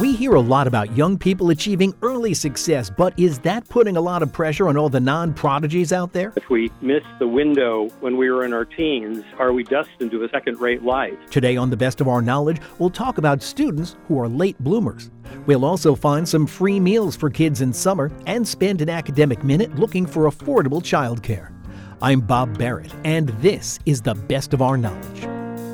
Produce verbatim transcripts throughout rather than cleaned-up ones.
We hear a lot about young people achieving early success, but is that putting a lot of pressure on all the non-prodigies out there? If we missed the window when we were in our teens, are we destined to a second-rate life? Today on The Best of Our Knowledge, we'll talk about students who are late bloomers. We'll also find some free meals for kids in summer and spend an academic minute looking for affordable childcare. I'm Bob Barrett, and this is The Best of Our Knowledge.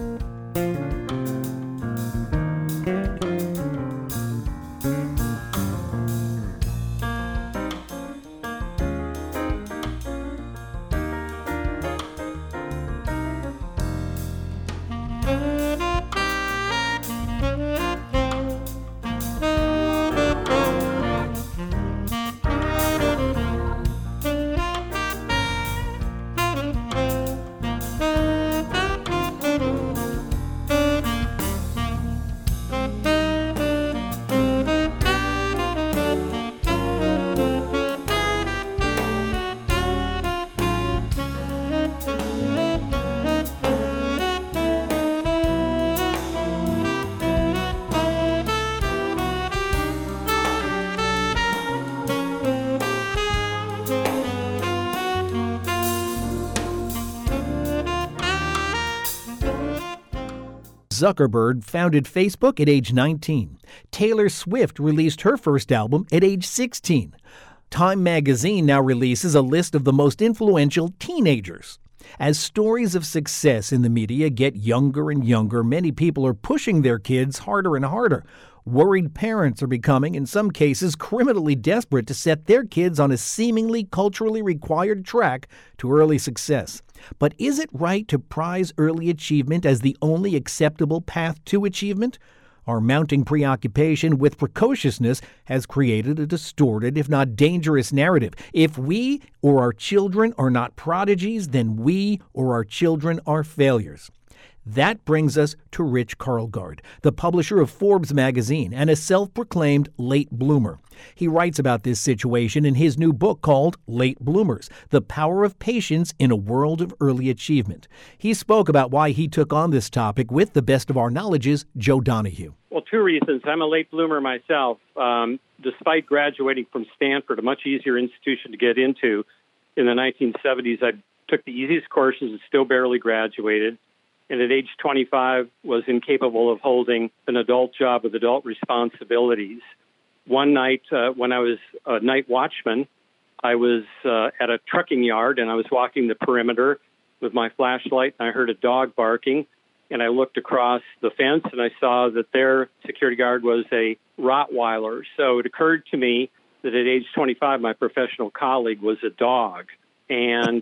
Zuckerberg founded Facebook at age nineteen. Taylor Swift released her first album at age sixteen. Time magazine now releases a list of the most influential teenagers. As stories of success in the media get younger and younger, many people are pushing their kids harder and harder. Worried parents are becoming, in some cases, criminally desperate to set their kids on a seemingly culturally required track to early success. But is it right to prize early achievement as the only acceptable path to achievement? Our mounting preoccupation with precociousness has created a distorted, if not dangerous, narrative. If we or our children are not prodigies, then we or our children are failures. That brings us to Rich Karlgaard, the publisher of Forbes magazine and a self-proclaimed late bloomer. He writes about this situation in his new book called Late Bloomers: The Power of Patience in a World of Early Achievement. He spoke about why he took on this topic with the Best of Our Knowledge's Joe Donahue. Well, two reasons. I'm a late bloomer myself. Um, despite graduating from Stanford, a much easier institution to get into in the nineteen seventies, I took the easiest courses and still barely graduated. And at age twenty-five, was incapable of holding an adult job with adult responsibilities. One night, uh, when I was a night watchman, I was uh, at a trucking yard, and I was walking the perimeter with my flashlight, and I heard a dog barking, and I looked across the fence, and I saw that their security guard was a Rottweiler. So it occurred to me that at age twenty-five, my professional colleague was a dog. And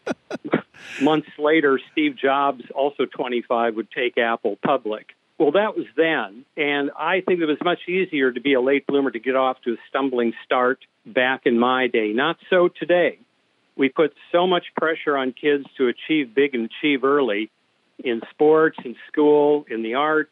months later, Steve Jobs, also twenty-five, would take Apple public. Well, that was then, and I think it was much easier to be a late bloomer to get off to a stumbling start back in my day. Not so today. We put so much pressure on kids to achieve big and achieve early in sports, in school, in the arts,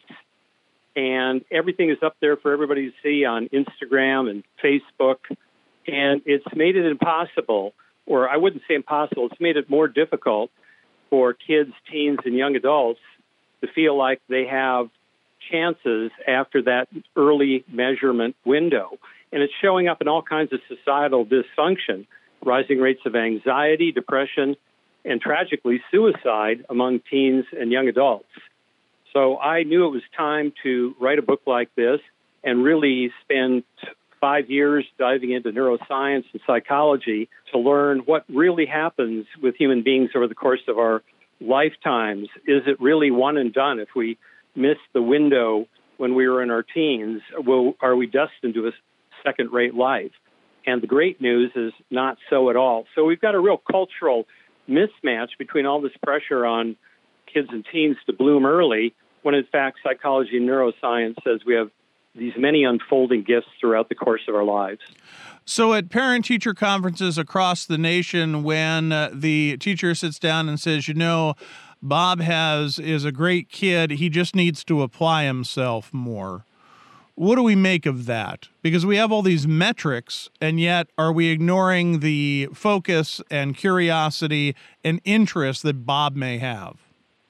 and everything is up there for everybody to see on Instagram and Facebook, and it's made it impossible. Or I wouldn't say impossible, it's made it more difficult for kids, teens, and young adults to feel like they have chances after that early measurement window. And it's showing up in all kinds of societal dysfunction, rising rates of anxiety, depression, and tragically suicide among teens and young adults. So I knew it was time to write a book like this and really spend five years diving into neuroscience and psychology to learn what really happens with human beings over the course of our lifetimes. Is it really one and done? If we miss the window when we were in our teens, will, are we destined to a second-rate life? And the great news is not so at all. So we've got a real cultural mismatch between all this pressure on kids and teens to bloom early, when in fact psychology and neuroscience says we have these many unfolding gifts throughout the course of our lives. So at parent-teacher conferences across the nation, when uh, the teacher sits down and says, you know, Bob has is a great kid, he just needs to apply himself more. What do we make of that? Because we have all these metrics, and yet are we ignoring the focus and curiosity and interest that Bob may have?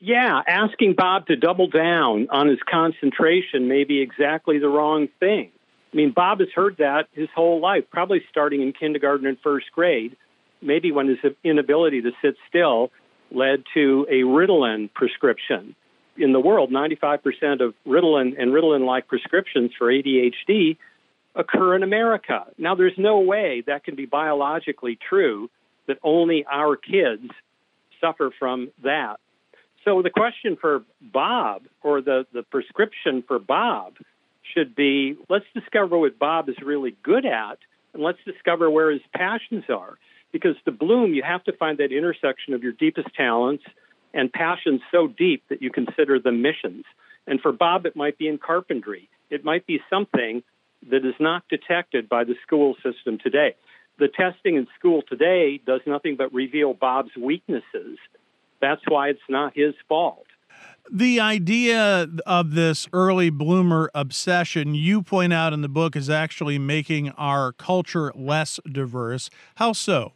Yeah, asking Bob to double down on his concentration may be exactly the wrong thing. I mean, Bob has heard that his whole life, probably starting in kindergarten and first grade, maybe when his inability to sit still led to a Ritalin prescription. In the world, ninety-five percent of Ritalin and Ritalin-like prescriptions for A D H D occur in America. Now, there's no way that can be biologically true that only our kids suffer from that. So the question for Bob, or the, the prescription for Bob, should be, let's discover what Bob is really good at, and let's discover where his passions are. Because to bloom, you have to find that intersection of your deepest talents and passions so deep that you consider them missions. And for Bob, it might be in carpentry. It might be something that is not detected by the school system today. The testing in school today does nothing but reveal Bob's weaknesses. That's why it's not his fault. The idea of this early bloomer obsession, you point out in the book, is actually making our culture less diverse. How so?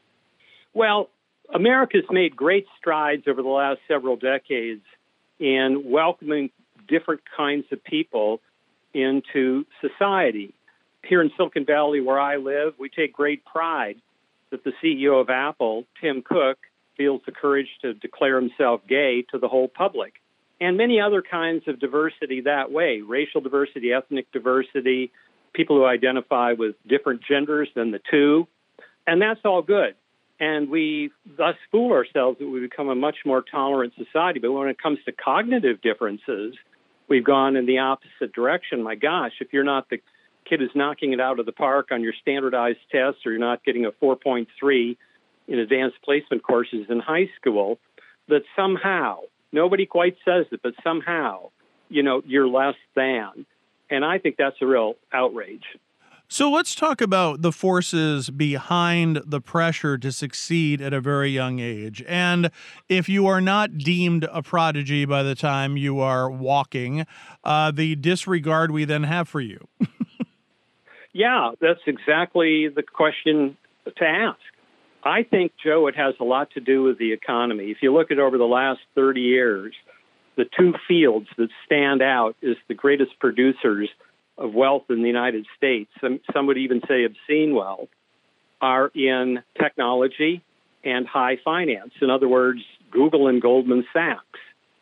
Well, America's made great strides over the last several decades in welcoming different kinds of people into society. Here in Silicon Valley, where I live, we take great pride that the C E O of Apple, Tim Cook, feels the courage to declare himself gay to the whole public. And many other kinds of diversity that way, racial diversity, ethnic diversity, people who identify with different genders than the two. And that's all good. And we thus fool ourselves that we become a much more tolerant society. But when it comes to cognitive differences, we've gone in the opposite direction. My gosh, if you're not the kid who's knocking it out of the park on your standardized tests, or you're not getting a four point three in advanced placement courses in high school, that somehow, nobody quite says it, but somehow, you know, you're less than. And I think that's a real outrage. So let's talk about the forces behind the pressure to succeed at a very young age. And if you are not deemed a prodigy by the time you are walking, uh, the disregard we then have for you. Yeah, that's exactly the question to ask. I think, Joe, it has a lot to do with the economy. If you look at over the last thirty years, the two fields that stand out as the greatest producers of wealth in the United States, some, some would even say obscene wealth, are in technology and high finance. In other words, Google and Goldman Sachs.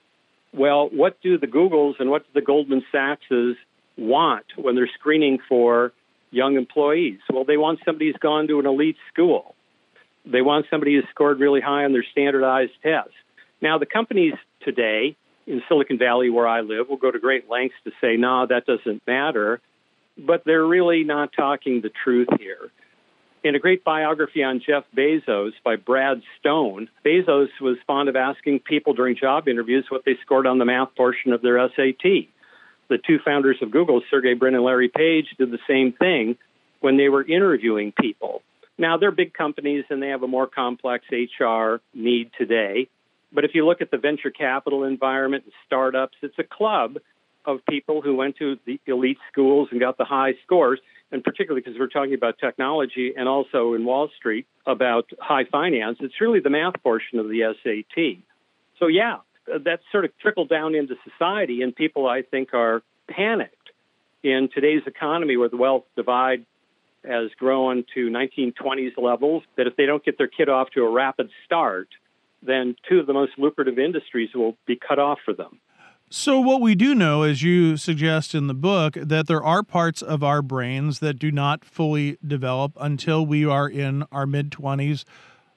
Well, what do the Googles and what do the Goldman Sachses want when they're screening for young employees? Well, they want somebody who's gone to an elite school. They want somebody who's scored really high on their standardized tests. Now, the companies today in Silicon Valley, where I live, will go to great lengths to say, no, nah, that doesn't matter. But they're really not talking the truth here. In a great biography on Jeff Bezos by Brad Stone, Bezos was fond of asking people during job interviews what they scored on the math portion of their S A T. The two founders of Google, Sergey Brin and Larry Page, did the same thing when they were interviewing people. Now, they're big companies and they have a more complex H R need today. But if you look at the venture capital environment and startups, it's a club of people who went to the elite schools and got the high scores, and particularly because we're talking about technology and also in Wall Street about high finance, it's really the math portion of the S A T. So, yeah, that's sort of trickled down into society, and people, I think, are panicked in today's economy where the wealth divide has grown to nineteen twenties levels, that if they don't get their kid off to a rapid start, then two of the most lucrative industries will be cut off for them. So what we do know, as you suggest in the book, that there are parts of our brains that do not fully develop until we are in our mid-twenties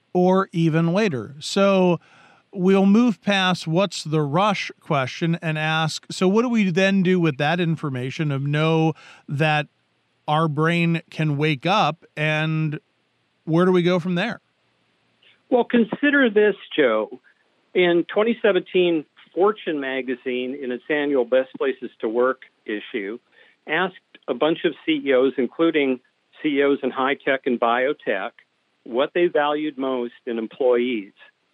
or even later. So we'll move past what's the rush question and ask, so what do we then do with that information of know that our brain can wake up, and where do we go from there? Well, consider this, Joe. In twenty seventeen, Fortune magazine, in its annual Best Places to Work issue, asked a bunch of C E Os, including C E Os in high tech and biotech, what they valued most in employees.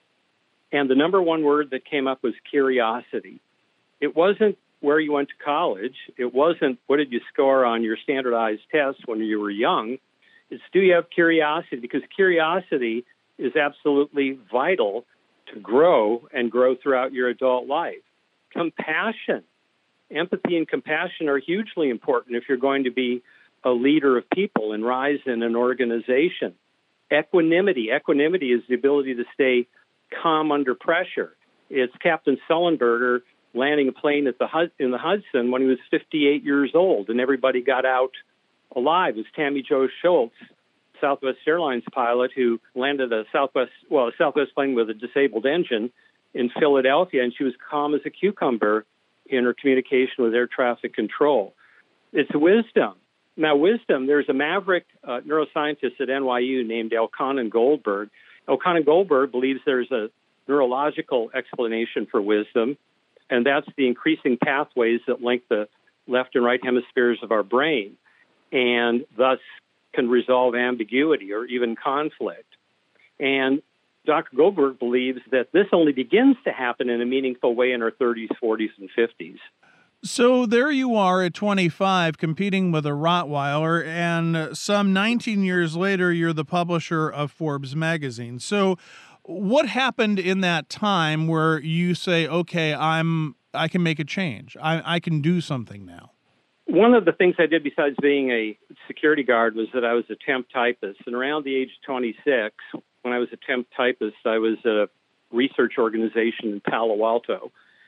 And the number one word that came up was curiosity. It wasn't where you went to college. It wasn't what did you score on your standardized tests when you were young. It's do you have curiosity? Because curiosity is absolutely vital to grow and grow throughout your adult life. Compassion. Empathy and compassion are hugely important if you're going to be a leader of people and rise in an organization. Equanimity. Equanimity is the ability to stay calm under pressure. It's Captain Sullenberger landing a plane at the Hud- in the Hudson when he was fifty-eight years old, and everybody got out alive. It was Tammy Jo Schultz, Southwest Airlines pilot, who landed a Southwest, well, a Southwest plane with a disabled engine in Philadelphia, and she was calm as a cucumber in her communication with air traffic control. It's wisdom. Now, wisdom, there's a maverick uh, neuroscientist at N Y U named Elkanan Goldberg. Elkanan Goldberg believes there's a neurological explanation for wisdom, and that's the increasing pathways that link the left and right hemispheres of our brain, and thus can resolve ambiguity or even conflict. And Doctor Goldberg believes that this only begins to happen in a meaningful way in our thirties, forties, and fifties. So there you are at twenty-five competing with a Rottweiler, and some nineteen years later, you're the publisher of Forbes magazine. So what happened in that time where you say, okay, I'm, I can make a change. I, I can do something now? One of the things I did besides being a security guard was that I was a temp typist. And around the age of twenty-six, when I was a temp typist, I was at a research organization in Palo Alto,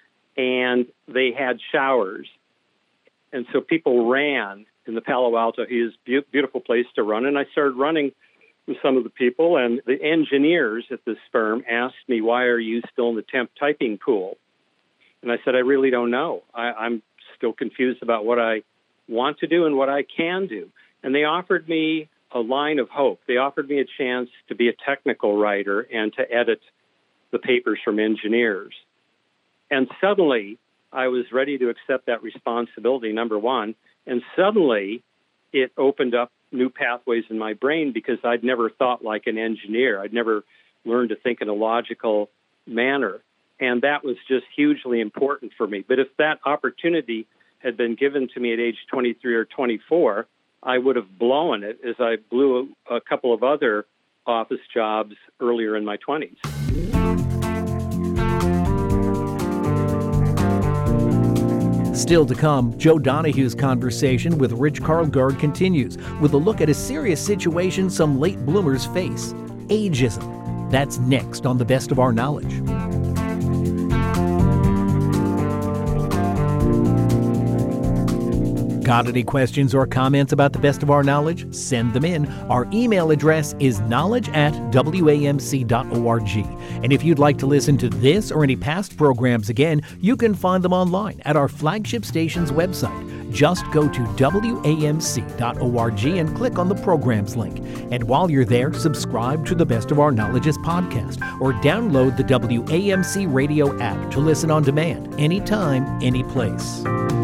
and they had showers. And so people ran in the Palo Alto. It was a beautiful place to run. And I started running with some of the people, and the engineers at this firm asked me, why are you still in the temp typing pool? And I said, I really don't know. I, I'm still confused about what I want to do and what I can do. And they offered me a line of hope. They offered me a chance to be a technical writer and to edit the papers from engineers. And suddenly, I was ready to accept that responsibility, number one. And suddenly, it opened up new pathways in my brain because I'd never thought like an engineer. I'd never learned to think in a logical manner. And that was just hugely important for me. But if that opportunity had been given to me at age twenty-three or twenty-four, I would have blown it as I blew a, a couple of other office jobs earlier in my twenties. Still to come, Joe Donahue's conversation with Rich Karlgaard continues with a look at a serious situation some late bloomers face, ageism. That's next on The Best of Our Knowledge. Got any questions or comments about The Best of Our Knowledge? Send them in. Our email address is knowledge at w a m c dot org. And if you'd like to listen to this or any past programs again, you can find them online at our flagship station's website. Just go to w a m c dot org and click on the programs link. And while you're there, subscribe to The Best of Our Knowledge's podcast or download the W A M C radio app to listen on demand, anytime, any place.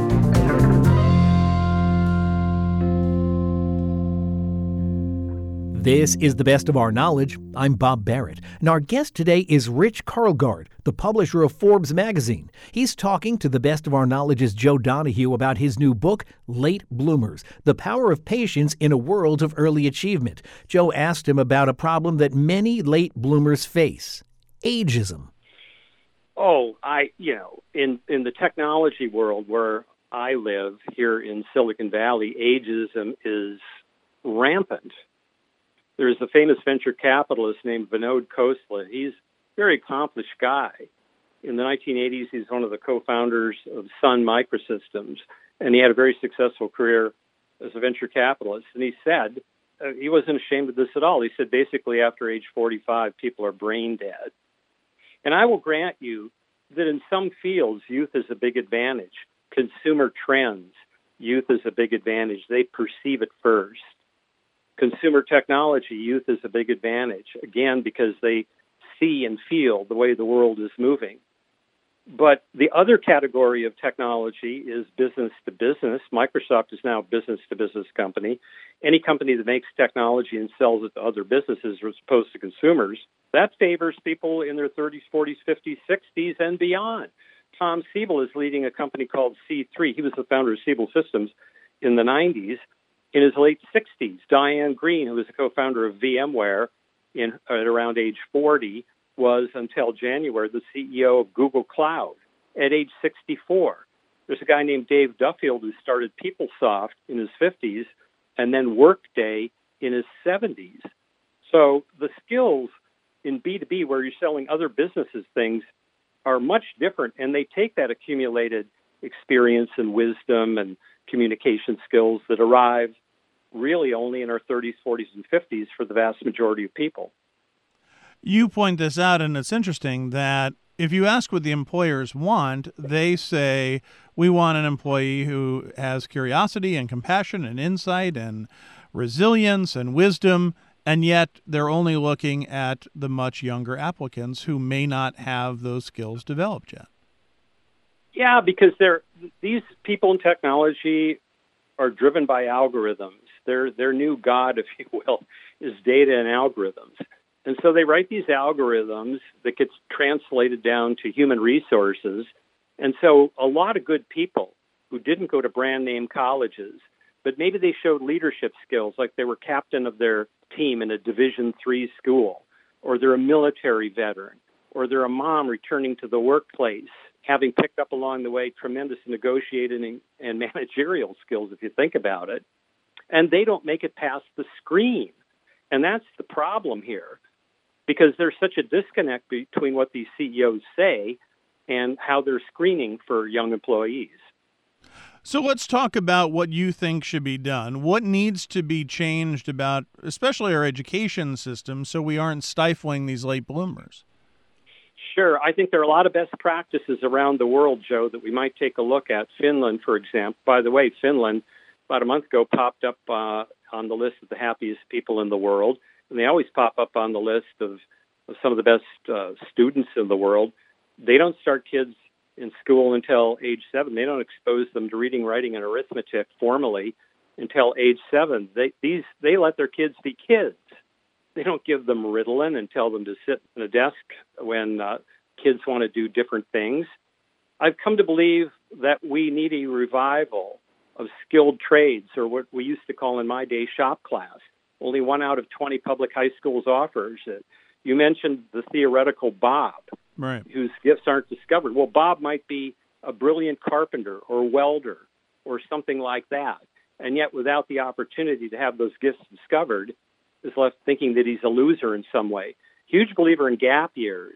This is The Best of Our Knowledge. I'm Bob Barrett, and our guest today is Rich Karlgaard, the publisher of Forbes magazine. He's talking to The Best of Our Knowledge's Joe Donahue about his new book, Late Bloomers, The Power of Patience in a World of Early Achievement. Joe asked him about a problem that many late bloomers face, ageism. Oh, I, you know, in, in the technology world where I live here in Silicon Valley, ageism is rampant. There's a famous venture capitalist named Vinod Khosla. He's a very accomplished guy. In the nineteen eighties, he's one of the co-founders of Sun Microsystems, and he had a very successful career as a venture capitalist. And he said, uh, he wasn't ashamed of this at all. He said, basically, after age forty-five, people are brain dead. And I will grant you that in some fields, youth is a big advantage. Consumer trends, youth is a big advantage. They perceive it first. Consumer technology, youth is a big advantage, again, because they see and feel the way the world is moving. But the other category of technology is business to business. Microsoft is now a business to business company. Any company that makes technology and sells it to other businesses as opposed to consumers, that favors people in their thirties, forties, fifties, sixties, and beyond. Tom Siebel is leading a company called C three. He was the founder of Siebel Systems in the nineties. In his late sixties, Diane Green, who was the co-founder of VMware in, at around age forty, was, until January, the C E O of Google Cloud at age sixty-four. There's a guy named Dave Duffield who started PeopleSoft in his fifties and then Workday in his seventies. So the skills in B two B, where you're selling other businesses things, are much different, and they take that accumulated experience and wisdom and communication skills that arrive really only in our thirties, forties, and fifties for the vast majority of people. You point this out, and it's interesting that if you ask what the employers want, they say, we want an employee who has curiosity and compassion and insight and resilience and wisdom, and yet they're only looking at the much younger applicants who may not have those skills developed yet. Yeah, because they're, these people in technology are driven by algorithms. Their their new god, if you will, is data and algorithms. And so they write these algorithms that gets translated down to human resources. And so a lot of good people who didn't go to brand name colleges, but maybe they showed leadership skills, like they were captain of their team in a Division three school, or they're a military veteran, or they're a mom returning to the workplace, having picked up along the way tremendous negotiating and managerial skills, if you think about it. And they don't make it past the screen. And that's the problem here, because there's such a disconnect between what these C E Os say and how they're screening for young employees. So let's talk about what you think should be done. What needs to be changed about, especially our education system, so we aren't stifling these late bloomers? Sure. I think there are a lot of best practices around the world, Joe, that we might take a look at. Finland, for example. By the way, Finland, about a month ago, popped up uh, on the list of the happiest people in the world. And they always pop up on the list of, of some of the best uh, students in the world. They don't start kids in school until age seven. They don't expose them to reading, writing, and arithmetic formally until age seven. They these they let their kids be kids. They don't give them Ritalin and tell them to sit in a desk when uh, kids want to do different things. I've come to believe that we need a revival of skilled trades, or what we used to call in my day shop class. Only one out of twenty public high schools offers it. You mentioned the theoretical Bob, right, whose gifts aren't discovered. Well, Bob might be a brilliant carpenter or welder or something like that, and yet without the opportunity to have those gifts discovered, is left thinking that he's a loser in some way. Huge believer in gap years.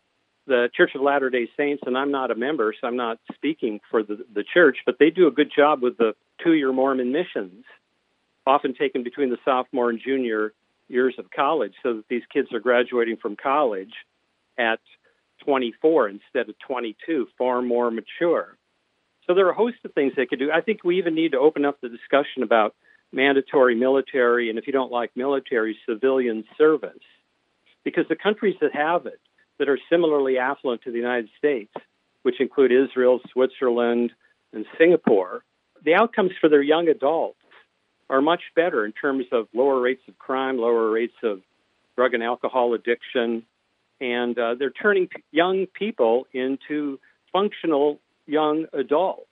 The Church of Latter-day Saints, and I'm not a member, so I'm not speaking for the, the church, but they do a good job with the two-year Mormon missions, often taken between the sophomore and junior years of college, so that these kids are graduating from college at twenty-four instead of twenty-two, far more mature. So there are a host of things they could do. I think we even need to open up the discussion about mandatory military, and if you don't like military, civilian service. Because the countries that have it, that are similarly affluent to the United States, which include Israel, Switzerland, and Singapore, the outcomes for their young adults are much better in terms of lower rates of crime, lower rates of drug and alcohol addiction, and uh, they're turning p- young people into functional young adults.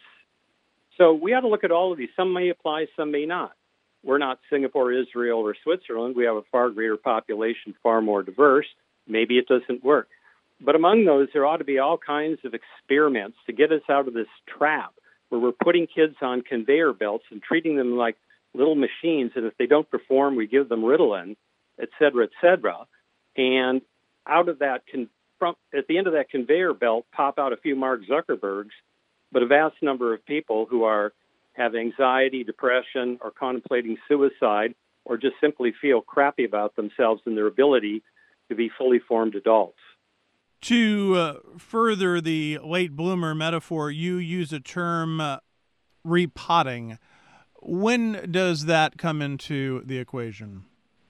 So we ought to look at all of these. Some may apply, some may not. We're not Singapore, Israel, or Switzerland. We have a far greater population, far more diverse. Maybe it doesn't work. But among those, there ought to be all kinds of experiments to get us out of this trap where we're putting kids on conveyor belts and treating them like little machines, and if they don't perform, we give them Ritalin, et cetera, et cetera. And out of that, con- from, at the end of that conveyor belt, pop out a few Mark Zuckerbergs, but a vast number of people who are have anxiety, depression, or contemplating suicide, or just simply feel crappy about themselves and their ability to be fully formed adults. To uh, further the late bloomer metaphor, you use a term, uh, repotting. When does that come into the equation?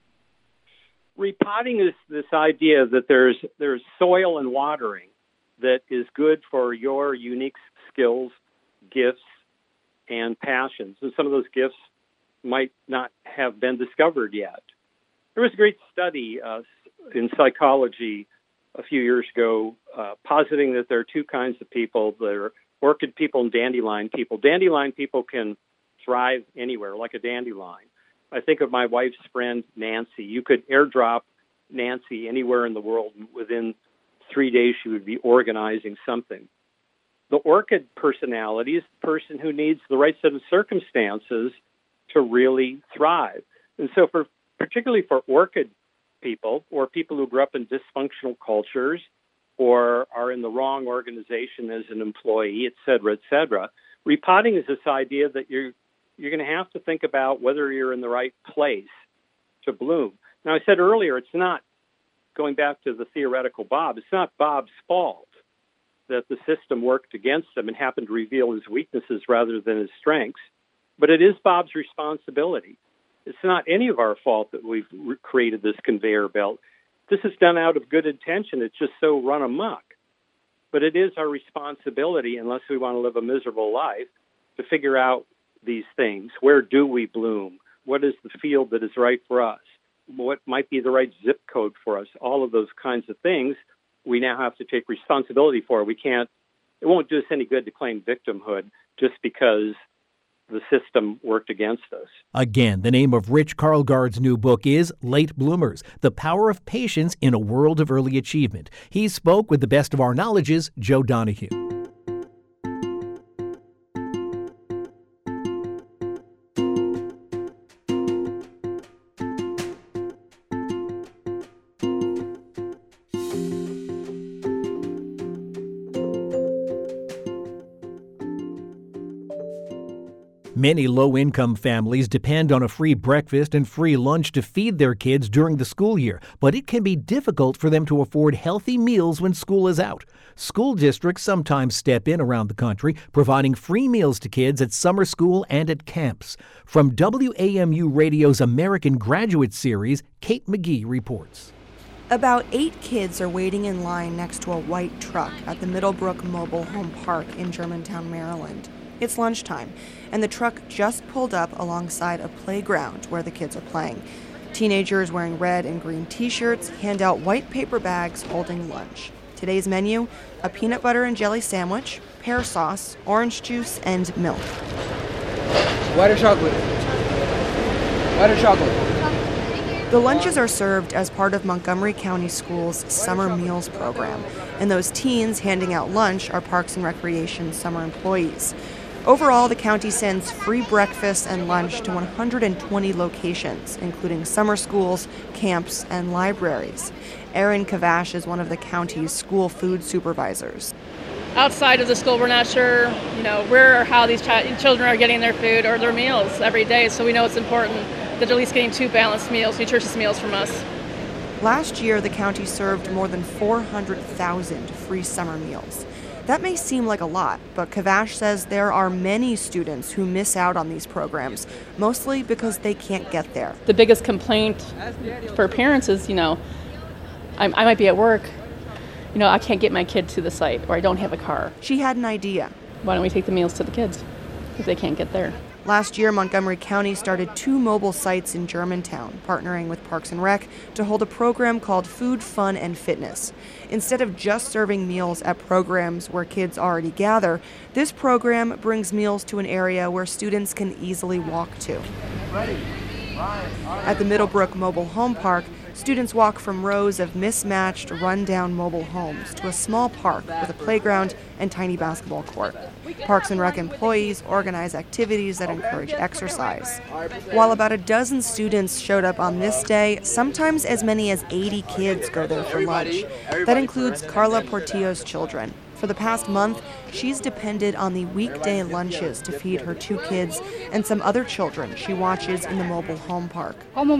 Repotting is this idea that there's there's soil and watering that is good for your unique skills, gifts, and passions. And some of those gifts might not have been discovered yet. There was a great study uh, in psychology a few years ago uh, positing that there are two kinds of people. There are orchid people and dandelion people. Dandelion people can thrive anywhere, like a dandelion. I think of my wife's friend, Nancy. You could airdrop Nancy anywhere in the world. Within three days, she would be organizing something. The orchid personality is the person who needs the right set of circumstances to really thrive. And so for particularly for orchid people or people who grew up in dysfunctional cultures or are in the wrong organization as an employee, et cetera, et cetera, repotting is this idea that you're, you're going to have to think about whether you're in the right place to bloom. Now, I said earlier, it's not, going back to the theoretical Bob, it's not Bob's fault that the system worked against him and happened to reveal his weaknesses rather than his strengths, but it is Bob's responsibility. It's not any of our fault that we've re- created this conveyor belt. This is done out of good intention. It's just so run amok. But it is our responsibility, unless we want to live a miserable life, to figure out these things. Where do we bloom? What is the field that is right for us? What might be the right zip code for us? All of those kinds of things we now have to take responsibility for. We can't, it won't do us any good to claim victimhood just because the system worked against us. Again, the name of Rich Karlgaard's new book is Late Bloomers, The Power of Patience in a World of Early Achievement. He spoke with the best of our knowledge's Joe Donahue. Many low-income families depend on a free breakfast and free lunch to feed their kids during the school year, but it can be difficult for them to afford healthy meals when school is out. School districts sometimes step in around the country, providing free meals to kids at summer school and at camps. From W A M U Radio's American Graduate Series, Kate McGee reports. About eight kids are waiting in line next to a white truck at the Middlebrook Mobile Home Park in Germantown, Maryland. It's lunchtime, and the truck just pulled up alongside a playground where the kids are playing. Teenagers wearing red and green t-shirts hand out white paper bags holding lunch. Today's menu, a peanut butter and jelly sandwich, pear sauce, orange juice, and milk. White or chocolate? White or chocolate? The lunches are served as part of Montgomery County Schools' Summer Meals program, and those teens handing out lunch are Parks and Recreation summer employees. Overall, the county sends free breakfast and lunch to one hundred twenty locations, including summer schools, camps, and libraries. Erin Kavash is one of the county's school food supervisors. Outside of the school, we're not sure, you know, where or how these ch- children are getting their food or their meals every day, so we know it's important that they're at least getting two balanced meals, nutritious meals from us. Last year, the county served more than four hundred thousand free summer meals. That may seem like a lot, but Kavash says there are many students who miss out on these programs, mostly because they can't get there. The biggest complaint for parents is, you know, I, I might be at work, you know, I can't get my kid to the site, or I don't have a car. She had an idea. Why don't we take the meals to the kids if they can't get there? Last year, Montgomery County started two mobile sites in Germantown, partnering with Parks and Rec to hold a program called Food, Fun, and Fitness. Instead of just serving meals at programs where kids already gather, this program brings meals to an area where students can easily walk to. At the Middlebrook Mobile Home Park, students walk from rows of mismatched, run-down mobile homes to a small park with a playground and tiny basketball court. Parks and Rec employees organize activities that encourage exercise. While about a dozen students showed up on this day, sometimes as many as eighty kids go there for lunch. That includes Carla Portillo's children. For the past month, she's depended on the weekday lunches to feed her two kids and some other children she watches in the mobile home park.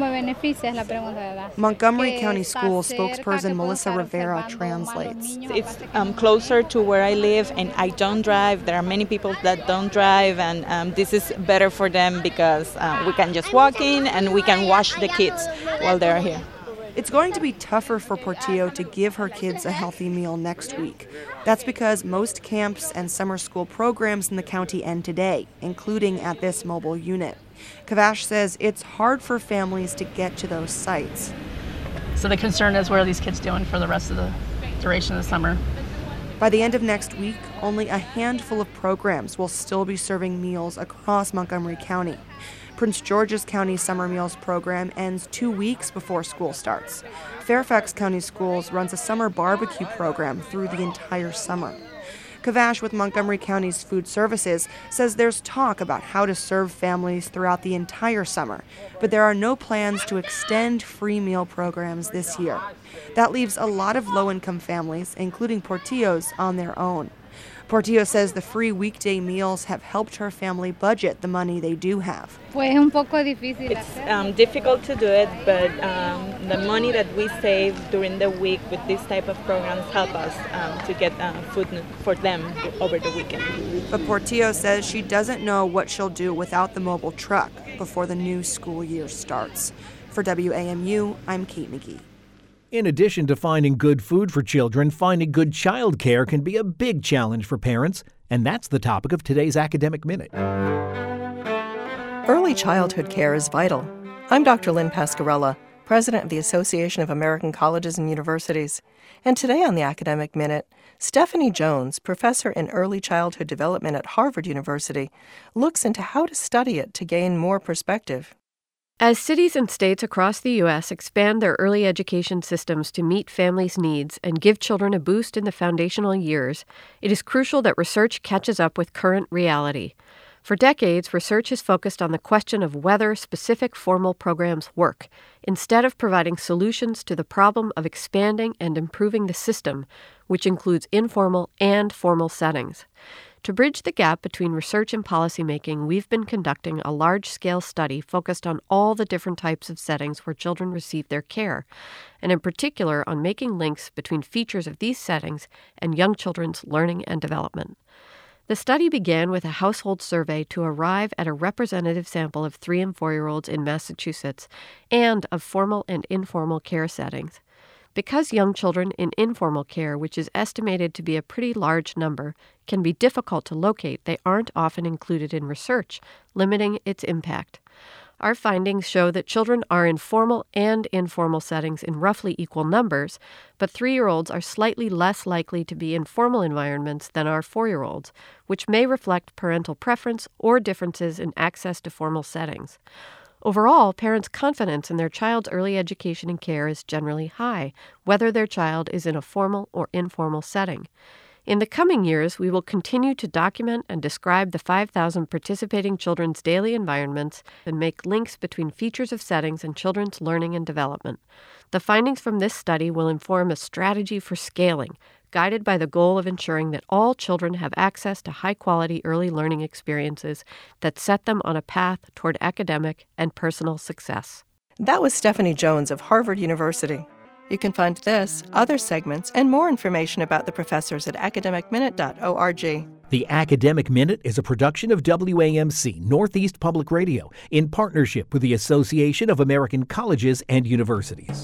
Montgomery County Schools spokesperson Melissa Rivera translates. It's um, closer to where I live, and I don't drive. There are many people that don't drive, and um, this is better for them because uh, we can just walk in and we can watch the kids while they're here. It's going to be tougher for Portillo to give her kids a healthy meal next week. That's because most camps and summer school programs in the county end today, including at this mobile unit. Kavash says it's hard for families to get to those sites. So the concern is, what are these kids doing for the rest of the duration of the summer? By the end of next week, only a handful of programs will still be serving meals across Montgomery County. Prince George's County Summer Meals program ends two weeks before school starts. Fairfax County Schools runs a summer barbecue program through the entire summer. Kavash with Montgomery County's Food Services says there's talk about how to serve families throughout the entire summer, but there are no plans to extend free meal programs this year. That leaves a lot of low-income families, including Portillo's, on their own. Portillo says the free weekday meals have helped her family budget the money they do have. It's um, difficult to do it, but um, the money that we save during the week with this type of programs help us um, to get uh, food for them over the weekend. But Portillo says she doesn't know what she'll do without the mobile truck before the new school year starts. For W A M U, I'm Kate McGee. In addition to finding good food for children, finding good child care can be a big challenge for parents, and that's the topic of today's Academic Minute. Early childhood care is vital. I'm Doctor Lynn Pascarella, president of the Association of American Colleges and Universities. And today on the Academic Minute, Stephanie Jones, professor in early childhood development at Harvard University, looks into how to study it to gain more perspective. As cities and states across the U S expand their early education systems to meet families' needs and give children a boost in the foundational years, it is crucial that research catches up with current reality. For decades, research has focused on the question of whether specific formal programs work, instead of providing solutions to the problem of expanding and improving the system, which includes informal and formal settings. To bridge the gap between research and policymaking, we've been conducting a large-scale study focused on all the different types of settings where children receive their care, and in particular on making links between features of these settings and young children's learning and development. The study began with a household survey to arrive at a representative sample of three- and four-year-olds in Massachusetts and of formal and informal care settings. Because young children in informal care, which is estimated to be a pretty large number, can be difficult to locate, they aren't often included in research, limiting its impact. Our findings show that children are in formal and informal settings in roughly equal numbers, but three-year-olds are slightly less likely to be in formal environments than are four-year-olds, which may reflect parental preference or differences in access to formal settings. Overall, parents' confidence in their child's early education and care is generally high, whether their child is in a formal or informal setting. In the coming years, we will continue to document and describe the five thousand participating children's daily environments and make links between features of settings and children's learning and development. The findings from this study will inform a strategy for scaling, guided by the goal of ensuring that all children have access to high-quality early learning experiences that set them on a path toward academic and personal success. That was Stephanie Jones of Harvard University. You can find this, other segments, and more information about the professors at academic minute dot org. The Academic Minute is a production of W A M C Northeast Public Radio in partnership with the Association of American Colleges and Universities.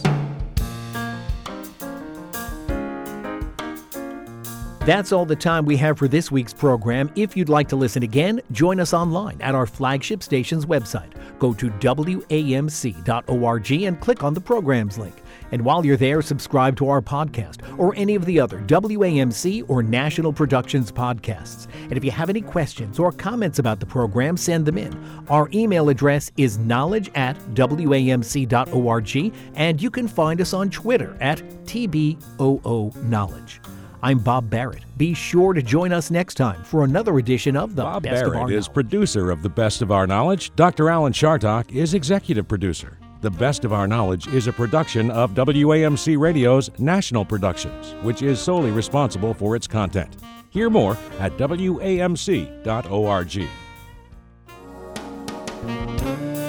That's all the time we have for this week's program. If you'd like to listen again, join us online at our flagship station's website. Go to W A M C dot org and click on the programs link. And while you're there, subscribe to our podcast or any of the other W A M C or National Productions podcasts. And if you have any questions or comments about the program, send them in. Our email address is knowledge at W A M C dot org, and you can find us on Twitter at T B O O Knowledge. I'm Bob Barrett. Be sure to join us next time for another edition of The Bob Best of Our Barrett is Knowledge. producer of The Best of Our Knowledge. Doctor Alan Chartock is executive producer. The Best of Our Knowledge is a production of W A M C Radio's National Productions, which is solely responsible for its content. Hear more at W A M C dot org.